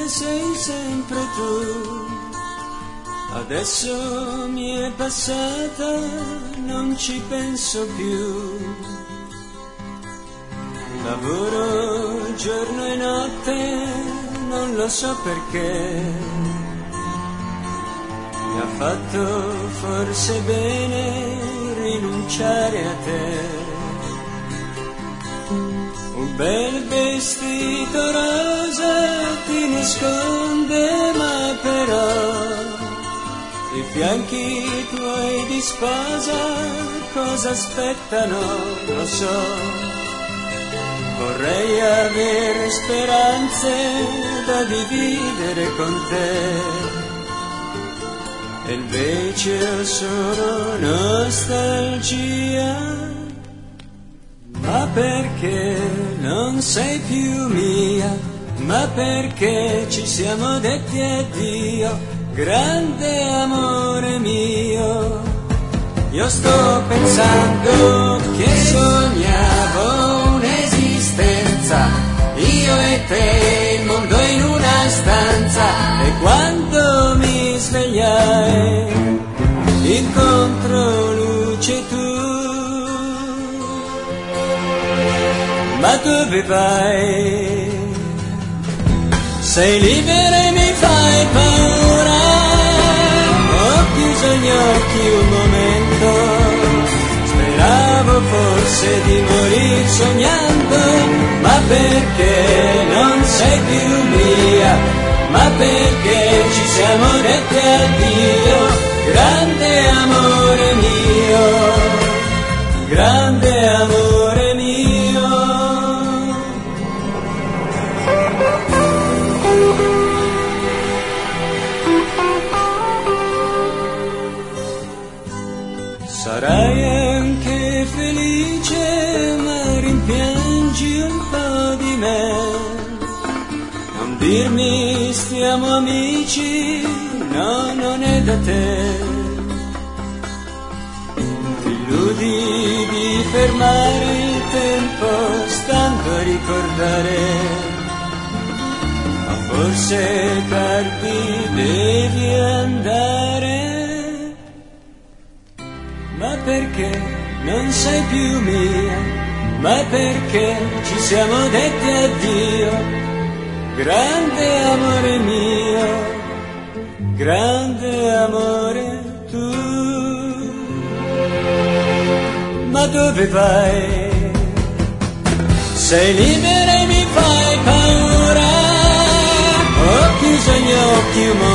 sei sempre tu. Adesso mi è passata, non ci penso più. Lavoro giorno e notte, non lo so perché. Mi ha fatto forse bene rinunciare a te. Un bel vestito rosa ti nasconde, ma però i fianchi tuoi di sposa cosa aspettano, lo so. Vorrei avere speranze da dividere con te, e invece ho solo nostalgia. Ma perché non sei più mia? Ma perché ci siamo detti addio? Grande amore mio, io sto pensando che sognavo un'esistenza, io e te, il mondo in una stanza, e quando mi svegliai incontro luce tu. Ma dove vai? Sei libera e mi fai paura. Ho chiuso gli occhi un momento, speravo forse di morir sognando. Ma perché non sei più mia? Ma perché ci siamo detti addio? Grande amore mio, grande amore mio. Sarai anche felice, ma rimpiangi un po' di me. Non dirmi stiamo amici, no, non è da te. Ti illudi di fermare il tempo stando a ricordare, ma forse tardi devi andare. Ma perché non sei più mia? Ma perché ci siamo detti addio? Grande amore mio, grande amore tu. Ma dove vai? Sei libera e mi fai paura. Ho chiuso gli occhi un momento,